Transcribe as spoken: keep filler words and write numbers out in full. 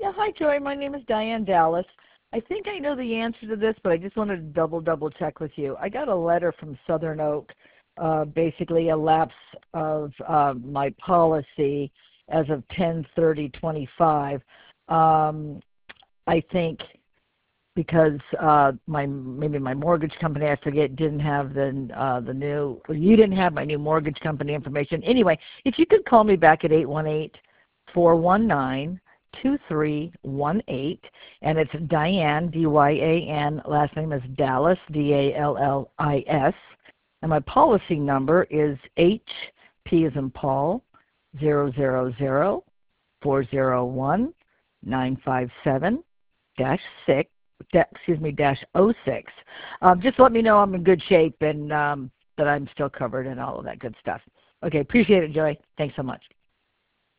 Yeah, hi, Joy. My name is Diane Dallas. I think I know the answer to this, but I just wanted to double, double check with you. I got a letter from Southern Oak, uh, basically a lapse of uh, my policy as of ten thirty twenty-five. Um, I think because uh, my maybe my mortgage company, I forget, didn't have the uh, the new, or you didn't have my new mortgage company information. Anyway, if you could call me back at eight one eight, four one nine, two three one eight, and it's Diane, D Y A N, last name is Dallas, D A L L I S, and my policy number is H P as in Paul, zero zero zero, four zero one, nine five seven dash six. Excuse me, dash oh six. Um, just let me know I'm in good shape and um, that I'm still covered and all of that good stuff. Okay, appreciate it, Joy. Thanks so much.